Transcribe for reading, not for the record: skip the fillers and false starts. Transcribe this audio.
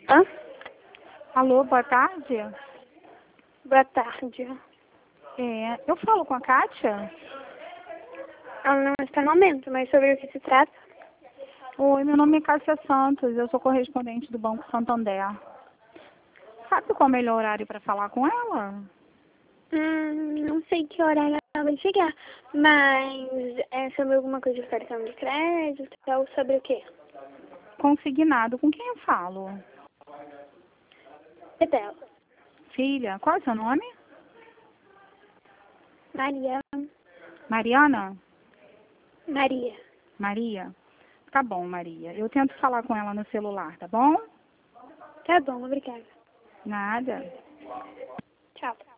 Hã? Alô, boa tarde. Boa tarde. Eu falo com a Kátia? Ela não está no momento, mas sobre o que se trata? Oi, meu nome é Cássia Santos, eu sou correspondente do Banco Santander. Sabe qual é o melhor horário para falar com ela? Não sei que horário ela vai chegar, mas é sobre alguma coisa de cartão de crédito ou sobre o quê? Consignado, com quem eu falo? É dela. Filha, qual é o seu nome? Maria. Mariana? Maria. Maria? Tá bom, Maria. Eu tento falar com ela no celular, tá bom? Tá bom, obrigada. Nada. Tchau.